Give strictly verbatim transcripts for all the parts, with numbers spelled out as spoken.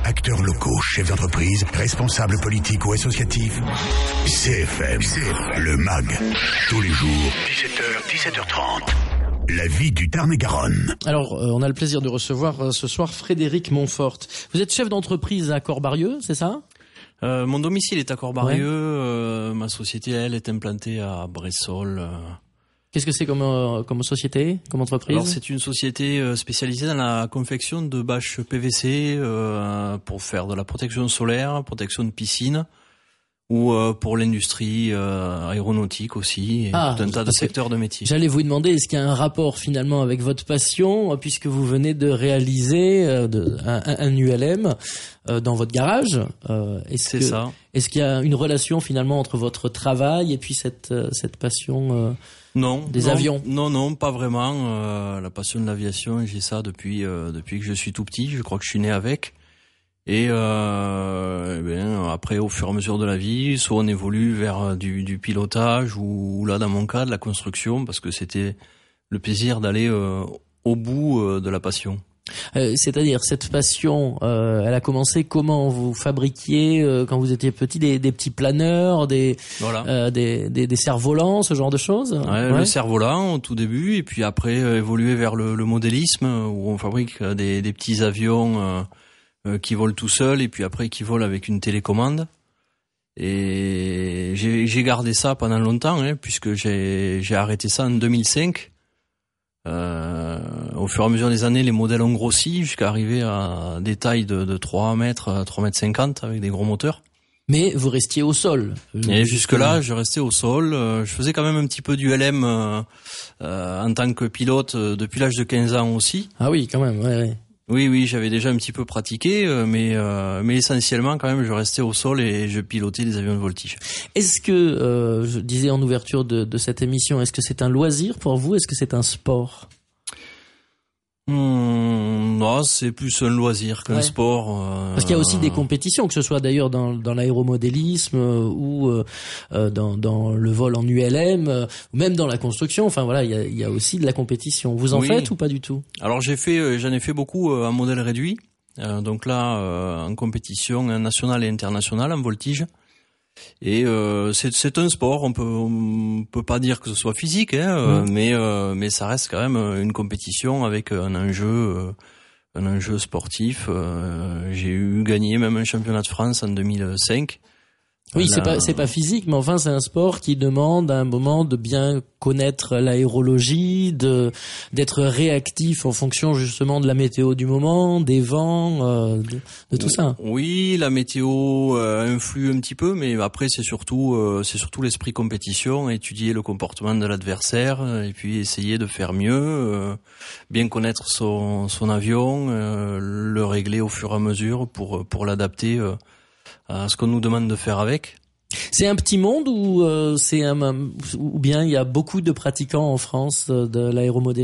acteurs locaux, chefs d'entreprise, responsables politiques ou associatifs. C F M, C F M, le M A G, tous les jours, dix-sept heures, dix-sept heures trente. La vie du Tarn-et-Garonne. Alors, euh, on a le plaisir de recevoir euh, ce soir Frédéric Montfort. Vous êtes chef d'entreprise à Corbarieux, c'est ça ? Euh, mon domicile est à Corbarieux, ouais. euh, ma société, elle, est implantée à Bressol. Euh. Qu'est-ce que c'est comme, euh, comme société, comme entreprise ? Alors, c'est une société euh, spécialisée dans la confection de bâches P V C euh, pour faire de la protection solaire, protection de piscine, ou euh, pour l'industrie euh, aéronautique aussi, et ah, tout un tas de secteurs de métiers. J'allais vous demander, est-ce qu'il y a un rapport finalement avec votre passion, puisque vous venez de réaliser euh, de, un, un U L M euh, dans votre garage euh, est-ce C'est que, ça. Est-ce qu'il y a une relation finalement entre votre travail et puis cette, euh, cette passion euh, non, des non, avions ? Non, non, pas vraiment. Euh, la passion de l'aviation, j'ai ça depuis, euh, depuis que je suis tout petit, je crois que je suis né avec. Et, euh, eh bien, après, au fur et à mesure de la vie, soit on évolue vers du, du pilotage ou, ou là, dans mon cas, de la construction, parce que c'était le plaisir d'aller euh, au bout euh, de la passion. Euh, c'est-à-dire, cette passion, euh, elle a commencé comment ? Vous fabriquiez, euh, quand vous étiez petit, des, des petits planeurs, des, voilà. euh, des, des, des cerfs-volants, ce genre de choses ? Ouais, ouais. Le cerf-volant au tout début, et puis après, euh, évoluer vers le, le modélisme, où on fabrique des, des petits avions euh, Euh, qui volent tout seul et puis après qui volent avec une télécommande. Et j'ai, j'ai gardé ça pendant longtemps, hein, puisque j'ai, j'ai arrêté ça en deux mille cinq. Euh, au fur et à mesure des années, les modèles ont grossi jusqu'à arriver à des tailles de, de trois mètres, trois mètres cinquante avec des gros moteurs. Mais vous restiez au sol. Et jusque-là, je restais au sol. Euh, je faisais quand même un petit peu du L M euh, euh, en tant que pilote euh, depuis l'âge de quinze ans aussi. Ah oui, quand même, ouais, ouais. Oui, oui, j'avais déjà un petit peu pratiqué, euh, mais euh, mais essentiellement quand même, je restais au sol et je pilotais des avions de voltige. Est-ce que, euh, je disais en ouverture de, de cette émission, est-ce que c'est un loisir pour vous ? Est-ce que c'est un sport ? Hum, non, c'est plus un loisir qu'un ouais. sport. Euh, Parce qu'il y a aussi des compétitions, que ce soit d'ailleurs dans, dans l'aéromodélisme euh, ou euh, dans, dans le vol en U L M, euh, ou même dans la construction. Enfin voilà, il y a, il y a aussi de la compétition. Vous en oui. faites ou pas du tout ? Alors j'ai fait, j'en ai fait beaucoup euh, en modèle réduit. Euh, donc là, euh, en compétition nationale et internationale en voltige. Et euh, c'est, c'est un sport, on peut on peut pas dire que ce soit physique, hein, euh, mmh. mais euh, mais ça reste quand même une compétition avec un enjeu euh, un enjeu sportif. Euh, j'ai eu gagné même un championnat de France en deux mille cinq. Oui, Là, c'est pas c'est pas physique, mais enfin c'est un sport qui demande à un moment de bien connaître l'aérologie, de d'être réactif en fonction justement de la météo du moment, des vents, euh, de, de tout ça. Oui, la météo euh, influe un petit peu, mais après c'est surtout euh, c'est surtout l'esprit compétition, étudier le comportement de l'adversaire et puis essayer de faire mieux, euh, bien connaître son son avion, euh, le régler au fur et à mesure pour pour l'adapter euh, à ce qu'on nous demande de faire avec. C'est un petit monde ou euh, c'est un ou bien il y a beaucoup de pratiquants en France euh, de l'aéromodélisme ?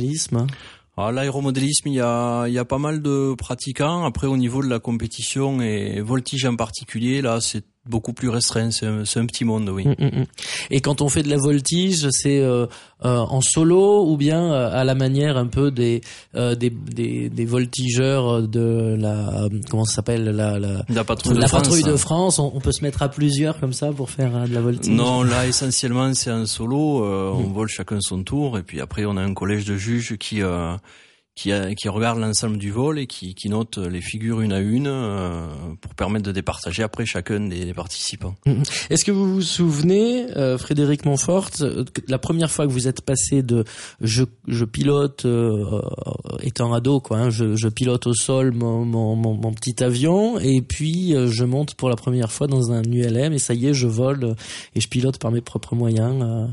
Alors, l'aéromodélisme, il y a il y a pas mal de pratiquants. Après, au niveau de la compétition et voltige en particulier, là, c'est beaucoup plus restreint. C'est un, c'est un petit monde, oui. Mmh, mmh. Et quand on fait de la voltige, c'est euh, euh, en solo ou bien euh, à la manière un peu des euh, des, des des voltigeurs de la comment ça s'appelle la la, la patrouille de la France. patrouille de France. On, on peut se mettre à plusieurs comme ça pour faire euh, de la voltige. Non, là essentiellement c'est un solo. Euh, mmh. On vole chacun son tour et puis après on a un collège de juges qui euh, qui, a, qui regarde l'ensemble du vol et qui, qui note les figures une à une euh, pour permettre de départager après chacun des, des participants. Est-ce que vous vous souvenez, euh, Frédéric Montfort, la première fois que vous êtes passé de je, je pilote euh, étant ado, quoi, hein, je, je pilote au sol mon, mon, mon, mon petit avion et puis euh, je monte pour la première fois dans un U L M et ça y est, je vole et je pilote par mes propres moyens. Euh.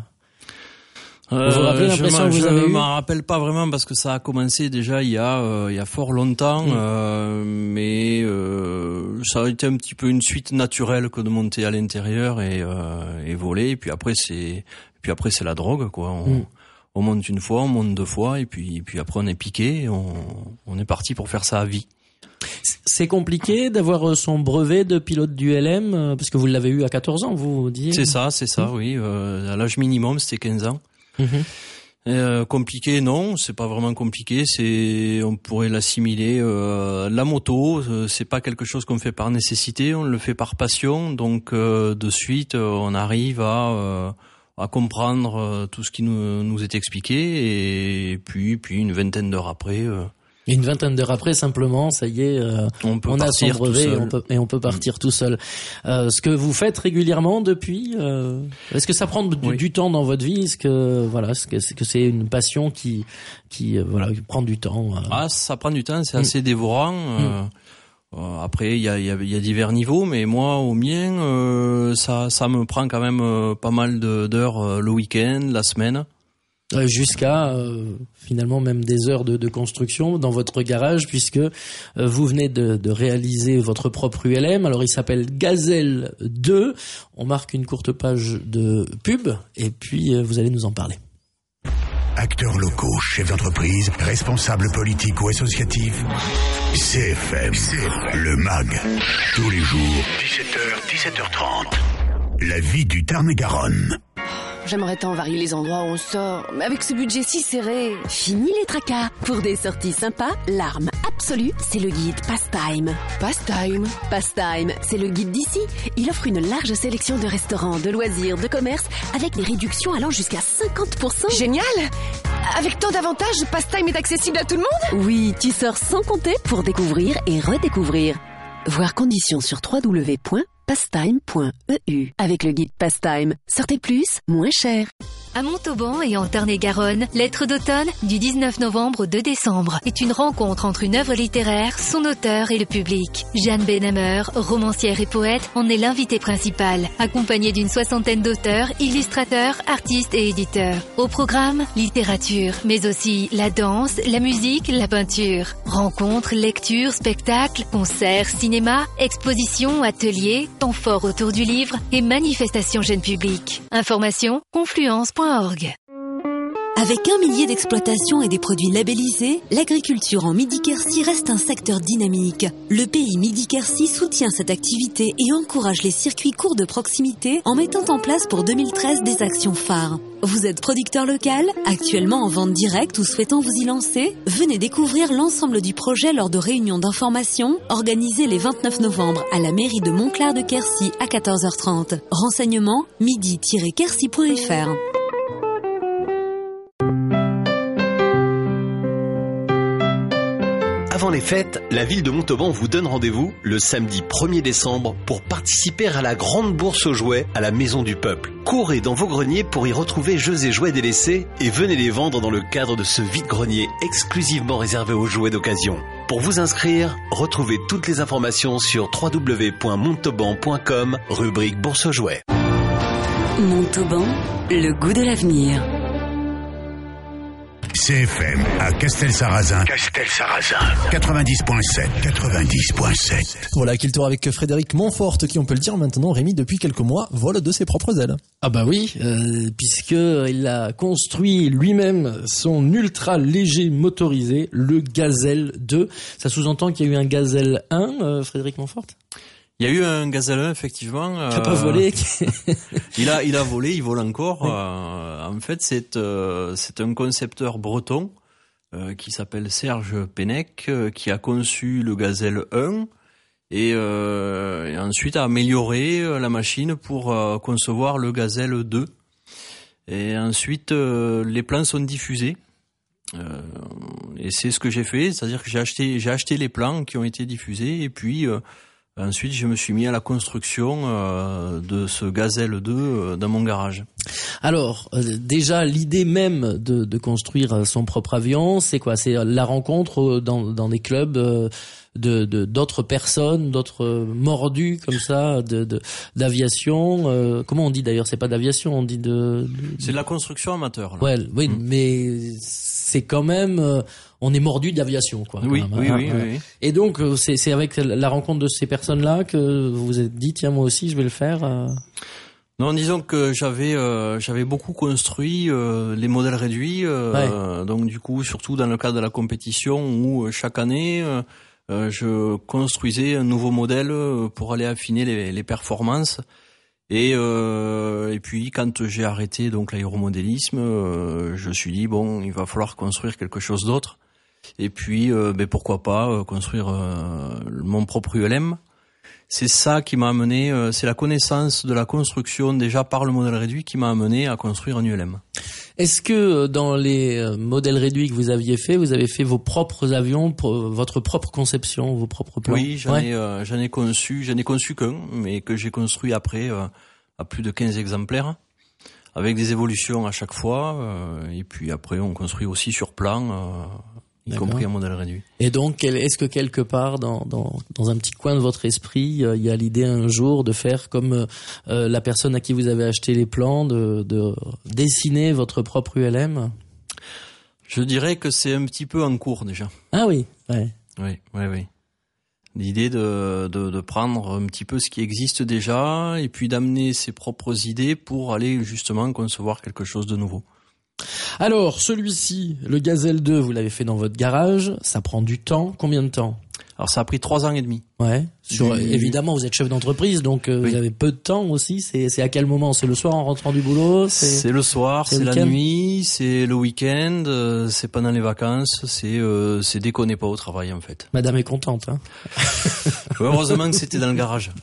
Euh, vous vous rappelez l'impression que vous avez eue ? Je m'en rappelle pas vraiment parce que ça a commencé déjà il y a euh, il y a fort longtemps, mmh. euh, mais euh, ça a été un petit peu une suite naturelle que de monter à l'intérieur et, euh, et voler. Et puis après c'est puis après c'est la drogue, quoi. On, mmh. on monte une fois, on monte deux fois et puis et puis après on est piqué, et on on est parti pour faire ça à vie. C'est compliqué d'avoir son brevet de pilote du L M parce que vous l'avez eu à quatorze ans, vous disiez ? C'est ça, c'est ça, mmh. oui. Euh, à l'âge minimum, c'était quinze ans. Mmh. Euh, compliqué, non, c'est pas vraiment compliqué. C'est, on pourrait l'assimiler. Euh, la moto, euh, c'est pas quelque chose qu'on fait par nécessité, on le fait par passion. Donc euh, de suite, euh, on arrive à euh, à comprendre euh, tout ce qui nous nous est expliqué, et puis puis une vingtaine d'heures après. Euh, Une vingtaine d'heures après, simplement, ça y est, euh, on, peut on a son brevet et on peut, et on peut partir mmh. tout seul. Euh, ce que vous faites régulièrement depuis, euh, est-ce que ça prend du, oui. du temps dans votre vie? Est-ce que voilà, est-ce que c'est, que c'est une passion qui, qui euh, voilà, qui prend du temps? Euh... Ah, ça prend du temps, c'est mmh. assez dévorant. Euh, mmh. Après, il y a, il y a, il y a divers niveaux, mais moi, au mien, euh, ça, ça me prend quand même euh, pas mal de, d'heures euh, le week-end, la semaine. Jusqu'à euh, finalement même des heures de, de construction dans votre garage, puisque euh, vous venez de, de réaliser votre propre U L M. Alors il s'appelle Gazelle deux. On marque une courte page de pub et puis euh, vous allez nous en parler. Acteurs locaux, chefs d'entreprise, responsables politiques ou associatifs, C F M, C F M, le M A G, tous les jours, dix-sept heures, dix-sept heures trente. La vie du Tarn-et-Garonne. J'aimerais tant varier les endroits où on sort, mais avec ce budget si serré... Fini les tracas. Pour des sorties sympas, l'arme absolue, c'est le guide Pastime. Pastime Pastime, c'est le guide d'ici. Il offre une large sélection de restaurants, de loisirs, de commerces, avec des réductions allant jusqu'à cinquante pour cent. Génial! Avec tant d'avantages, Pastime est accessible à tout le monde? Oui, tu sors sans compter pour découvrir et redécouvrir. Voir conditions sur w w w point pastime point e u. Avec le guide Pastime, sortez plus, moins cher. À Montauban et en Tarn-et-Garonne, Lettres d'automne du dix-neuf novembre au deux décembre est une rencontre entre une œuvre littéraire, son auteur et le public. Jeanne Benhammer, romancière et poète, en est l'invitée principale, accompagnée d'une soixantaine d'auteurs, illustrateurs, artistes et éditeurs. Au programme, littérature, mais aussi la danse, la musique, la peinture. Rencontres, lectures, spectacles, concerts, cinéma, expositions, ateliers, temps forts autour du livre et manifestations jeunes publics. Information, confluence point org. Avec un millier d'exploitations et des produits labellisés, l'agriculture en Midi-Quercy reste un secteur dynamique. Le pays Midi-Quercy soutient cette activité et encourage les circuits courts de proximité en mettant en place pour deux mille treize des actions phares. Vous êtes producteur local, actuellement en vente directe ou souhaitant vous y lancer? Venez découvrir l'ensemble du projet lors de réunions d'information organisées les vingt-neuf novembre à la mairie de Montclar de Quercy à quatorze heures trente. Renseignements midi tiret quercy point f r. Avant les fêtes, la ville de Montauban vous donne rendez-vous le samedi premier décembre pour participer à la grande bourse aux jouets à la Maison du Peuple. Courez dans vos greniers pour y retrouver jeux et jouets délaissés et venez les vendre dans le cadre de ce vide-grenier exclusivement réservé aux jouets d'occasion. Pour vous inscrire, retrouvez toutes les informations sur w w w point montauban point com, rubrique bourse aux jouets. Montauban, le goût de l'avenir. C F M à Castelsarrasin. Castelsarrasin. quatre-vingt-dix virgule sept. quatre-vingt-dix virgule sept. Voilà, qui le tour avec Frédéric Montfort, qui, on peut le dire maintenant, Rémi, depuis quelques mois, vole de ses propres ailes. Ah bah oui, euh, puisque il a construit lui-même son ultra léger motorisé, le Gazelle deux. Ça sous-entend qu'il y a eu un Gazelle un, euh, Frédéric Montfort? Il y a eu un Gazelle un, effectivement. Qui a euh, pas volé. il a, il a volé, il vole encore. Oui. Euh, en fait, c'est, euh, c'est un concepteur breton euh, qui s'appelle Serge Pennec, euh, qui a conçu le Gazelle un et, euh, et ensuite a amélioré la machine pour euh, concevoir le Gazelle deux. Et ensuite, euh, les plans sont diffusés. Euh, et c'est ce que j'ai fait, c'est-à-dire que j'ai acheté, j'ai acheté les plans qui ont été diffusés et puis euh, ensuite, je me suis mis à la construction euh, de ce Gazelle deux euh, dans mon garage. Alors, euh, déjà, l'idée même de, de construire son propre avion, c'est quoi? C'est la rencontre dans, dans des clubs euh, de, de d'autres personnes, d'autres mordus comme ça, de, de d'aviation. Euh, comment on dit d'ailleurs? C'est pas d'aviation, on dit de. de... C'est de la construction amateur. Là. Ouais, oui, mmh. mais c'est quand même. Euh, on est mordu d'aviation, quoi. Oui, même, oui, hein, oui, hein. oui. Et donc, c'est, c'est avec la rencontre de ces personnes-là que vous vous êtes dit, tiens, moi aussi, je vais le faire. Euh... Non, disons que j'avais, euh, j'avais beaucoup construit euh, les modèles réduits. Euh, ouais. Donc, du coup, surtout dans le cadre de la compétition, où chaque année, euh, je construisais un nouveau modèle pour aller affiner les, les performances. Et, euh, et puis quand j'ai arrêté donc l'aéromodélisme, euh, je me suis dit bon, il va falloir construire quelque chose d'autre. Et puis euh, ben pourquoi pas euh, construire euh, mon propre U L M. C'est ça qui m'a amené, euh, c'est la connaissance de la construction déjà par le modèle réduit qui m'a amené à construire un U L M. Est-ce que dans les modèles réduits que vous aviez fait, vous avez fait vos propres avions, pour votre propre conception, vos propres plans? Oui, j'en ouais. ai, euh, j'en ai conçu, j'en ai conçu qu'un, mais que j'ai construit après euh, à plus de quinze exemplaires, avec des évolutions à chaque fois, euh, et puis après on construit aussi sur plan, euh, y D'accord. compris un modèle réduit. Et donc, est-ce que quelque part, dans, dans, dans un petit coin de votre esprit, euh, il y a l'idée un jour de faire comme euh, la personne à qui vous avez acheté les plans, de, de dessiner votre propre U L M? Je dirais que c'est un petit peu en cours déjà. Ah oui, ouais. Oui, oui, oui. L'idée de, de, de prendre un petit peu ce qui existe déjà et puis d'amener ses propres idées pour aller justement concevoir quelque chose de nouveau. Alors, celui-ci, le Gazelle deux, vous l'avez fait dans votre garage, ça prend du temps. Combien de temps? Alors ça a pris trois ans et demi. Ouais. Sur, du... Évidemment, vous êtes chef d'entreprise, donc euh, oui. Vous avez peu de temps aussi. C'est, c'est à quel moment? C'est le soir en rentrant du boulot? C'est, c'est le soir, c'est, c'est la nuit, c'est le week-end, euh, c'est pendant les vacances, c'est, euh, c'est dès qu'on n'est pas au travail en fait. Madame est contente, hein. Heureusement que c'était dans le garage.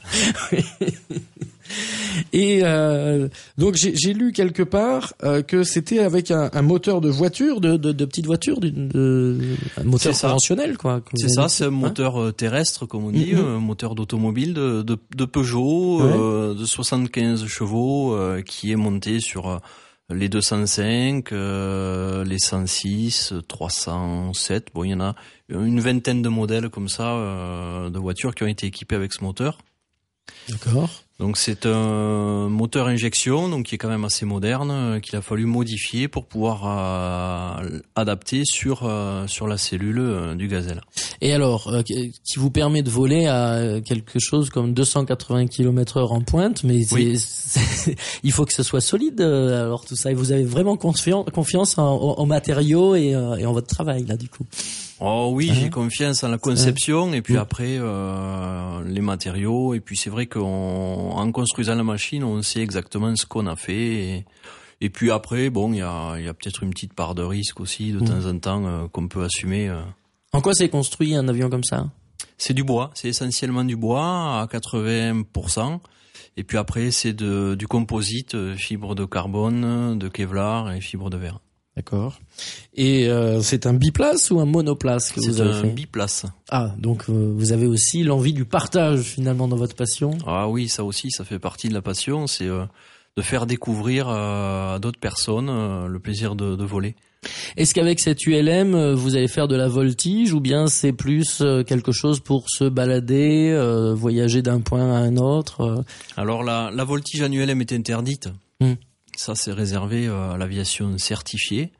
Et euh, donc j'ai, j'ai lu quelque part euh, que c'était avec un, un moteur de voiture, de, de, de petite voiture, de, de, un moteur c'est conventionnel, quoi. C'est ça, c'est un moteur hein terrestre, comme on dit, mm-hmm. un moteur d'automobile de, de, de Peugeot, ouais. euh, de soixante-quinze chevaux, euh, qui est monté sur euh, les deux cent cinq, euh, les cent six, trois cent sept. Bon, il y en a une vingtaine de modèles comme ça euh, de voitures qui ont été équipées avec ce moteur. D'accord. Donc c'est un moteur injection, donc qui est quand même assez moderne, euh, qu'il a fallu modifier pour pouvoir euh, adapter sur euh, sur la cellule euh, du Gazelle. Et alors, euh, qui vous permet de voler à quelque chose comme deux cent quatre-vingts kilomètres heure en pointe, mais c'est, oui. c'est, il faut que ce soit solide. Alors tout ça, et vous avez vraiment confiance confiance en, en matériaux et, et en votre travail là, du coup. Oh oui, hein j'ai confiance en la conception, hein et puis oui. après euh, les matériaux, et puis c'est vrai qu'en en construisant la machine, on sait exactement ce qu'on a fait, et, et puis après, bon, il y a, y a peut-être une petite part de risque aussi de mmh. temps en temps euh, qu'on peut assumer. Euh. En quoi c'est construit un avion comme ça? C'est du bois, c'est essentiellement du bois à quatre-vingts pour cent, et puis après c'est de, du composite, fibre de carbone, de Kevlar et fibre de verre. D'accord. Et euh, c'est un biplace ou un monoplace que c'est vous avez fait? C'est un biplace. Ah, donc euh, vous avez aussi l'envie du partage finalement dans votre passion? Ah oui, ça aussi, ça fait partie de la passion, c'est euh, de faire découvrir euh, à d'autres personnes euh, le plaisir de, de voler. Est-ce qu'avec cette U L M, vous allez faire de la voltige ou bien c'est plus euh, quelque chose pour se balader, euh, voyager d'un point à un autre euh... Alors la, la voltige en U L M est interdite. Mmh. Ça, c'est réservé à l'aviation certifiée.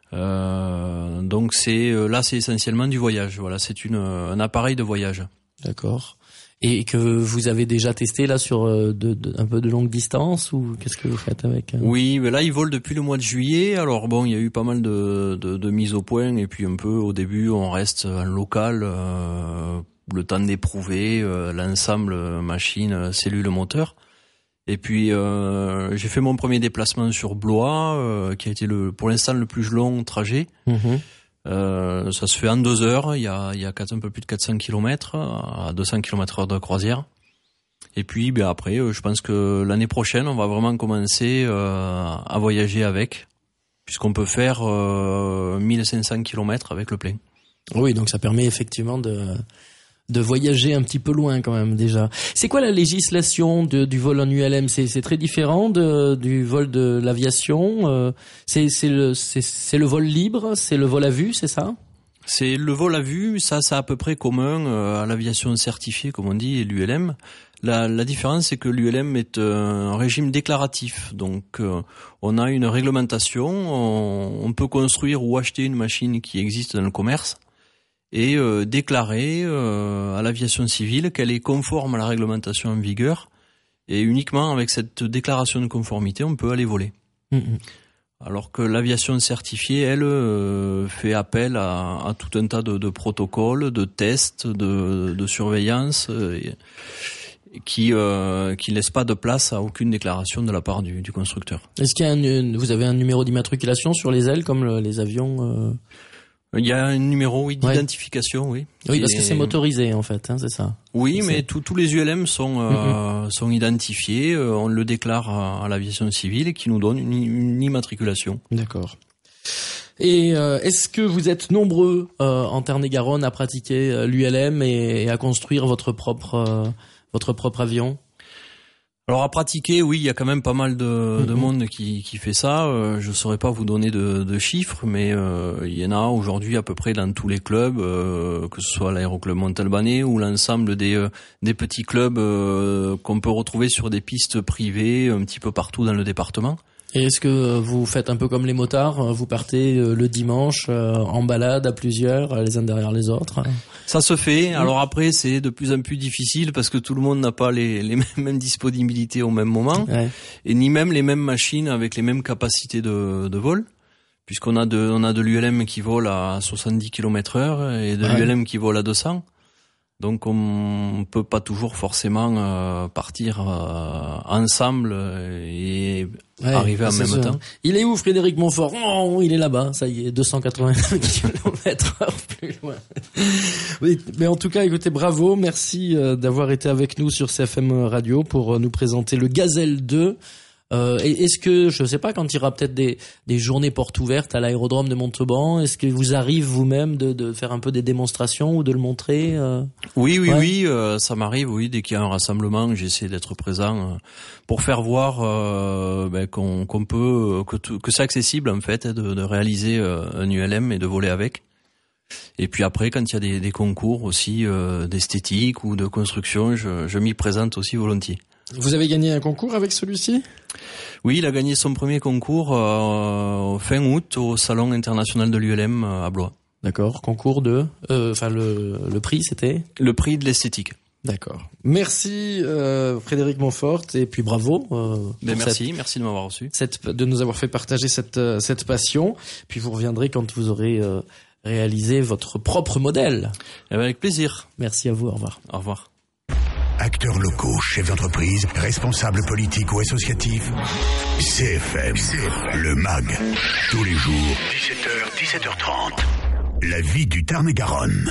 Euh, donc c'est là, c'est essentiellement du voyage. Voilà, c'est une un appareil de voyage. D'accord. Et que vous avez déjà testé là sur de, de, un peu de longue distance, ou qu'est-ce que vous faites avec? Oui, mais là, il vole depuis le mois de juillet. Alors bon, il y a eu pas mal de, de, de mises au point, et puis un peu au début, on reste en local, euh, le temps d'éprouver euh, l'ensemble machine, cellule, moteur. Et puis euh, j'ai fait mon premier déplacement sur Blois, euh, qui a été le pour l'instant le plus long trajet. Mmh. Euh, ça se fait en deux heures. Il y a il y a quatre, un peu plus de quatre cents kilomètres à deux cents kilomètres heure de croisière. Et puis ben après, euh, je pense que l'année prochaine, on va vraiment commencer euh, à voyager avec, puisqu'on peut faire euh, mille cinq cents kilomètres avec le plein. Oui, donc ça permet effectivement de de voyager un petit peu loin quand même déjà. C'est quoi la législation de, du vol en U L M? C'est, c'est très différent de, du vol de l'aviation. Euh, c'est, c'est, le, c'est, c'est le vol libre, c'est le vol à vue, c'est ça? C'est le vol à vue, ça, c'est à peu près commun euh, à l'aviation certifiée, comme on dit, et l'U L M. La, la différence, c'est que l'U L M est un régime déclaratif. Donc, euh, on a une réglementation, on, on peut construire ou acheter une machine qui existe dans le commerce, et euh, déclarer euh, à l'aviation civile qu'elle est conforme à la réglementation en vigueur, et uniquement avec cette déclaration de conformité, on peut aller voler. Mmh. Alors que l'aviation certifiée, elle, euh, fait appel à, à tout un tas de, de protocoles, de tests, de, de surveillance, et, qui euh, qui laisse pas de place à aucune déclaration de la part du, du constructeur. Est-ce qu'il y a un, vous avez un numéro d'immatriculation sur les ailes comme le, les avions euh... Il y a un numéro oui, d'identification, oui. Oui, parce que c'est motorisé en fait, hein, c'est ça. Oui, c'est... mais tous tous les U L M sont euh, mm-hmm. sont identifiés. Euh, on le déclare à, à l'aviation civile et qui nous donne une, une immatriculation. D'accord. Et euh, est-ce que vous êtes nombreux euh, en Tarn-et-Garonne à pratiquer euh, l'U L M et, et à construire votre propre euh, votre propre avion? Alors à pratiquer, oui, il y a quand même pas mal de, mm-hmm. de monde qui, qui fait ça. Euh, je saurais pas vous donner de, de chiffres, mais euh, il y en a aujourd'hui à peu près dans tous les clubs, euh, que ce soit l'aéroclub Montalbanais ou l'ensemble des euh, des petits clubs euh, qu'on peut retrouver sur des pistes privées un petit peu partout dans le département. Et est-ce que vous faites un peu comme les motards, vous partez le dimanche en balade à plusieurs, les uns derrière les autres? Ça se fait. Alors après, c'est de plus en plus difficile parce que tout le monde n'a pas les, les mêmes disponibilités au même moment, ouais. Et ni même les mêmes machines avec les mêmes capacités de, de vol, puisqu'on a de, on a de l'U L M qui vole à soixante-dix kilomètres heure et de ouais. l'U L M qui vole à deux cents. Donc on peut pas toujours forcément euh, partir euh, ensemble et ouais, arriver en même sûr. temps. Il est où Frédéric Montfort? Oh, il est là-bas, ça y est, deux cent quatre-vingts kilomètres heure plus loin. Oui, mais en tout cas, écoutez, bravo, merci euh, d'avoir été avec nous sur C F M Radio pour euh, nous présenter le Gazelle deux. Euh, est-ce que, je sais pas, quand il y aura peut-être des, des journées portes ouvertes à l'aérodrome de Montauban, est-ce que vous arrive vous-même de, de faire un peu des démonstrations ou de le montrer euh... Oui, oui, ouais. oui, euh, ça m'arrive, oui, dès qu'il y a un rassemblement, j'essaie d'être présent euh, pour faire voir euh, ben, qu'on, qu'on peut, que, tout, que c'est accessible en fait de, de réaliser euh, un U L M et de voler avec. Et puis après, quand il y a des, des concours aussi euh, d'esthétique ou de construction, je, je m'y présente aussi volontiers. Vous avez gagné un concours avec celui-ci? Oui, il a gagné son premier concours euh, fin août au Salon international de l'U L M à Blois. D'accord, concours de... Enfin, euh, le, le prix, c'était? Le prix de l'esthétique. D'accord. Merci euh, Frédéric Montfort et puis bravo. Euh, ben merci, cette, merci de m'avoir reçu. Cette, de nous avoir fait partager cette, cette passion. Puis vous reviendrez quand vous aurez euh, réalisé votre propre modèle. Et ben avec plaisir. Merci à vous, au revoir. Au revoir. Acteurs locaux, chefs d'entreprise, responsables politiques ou associatifs, C F M, C F M, le M A G, tous les jours, dix-sept heures, dix-sept heures trente. La vie du Tarn-et-Garonne.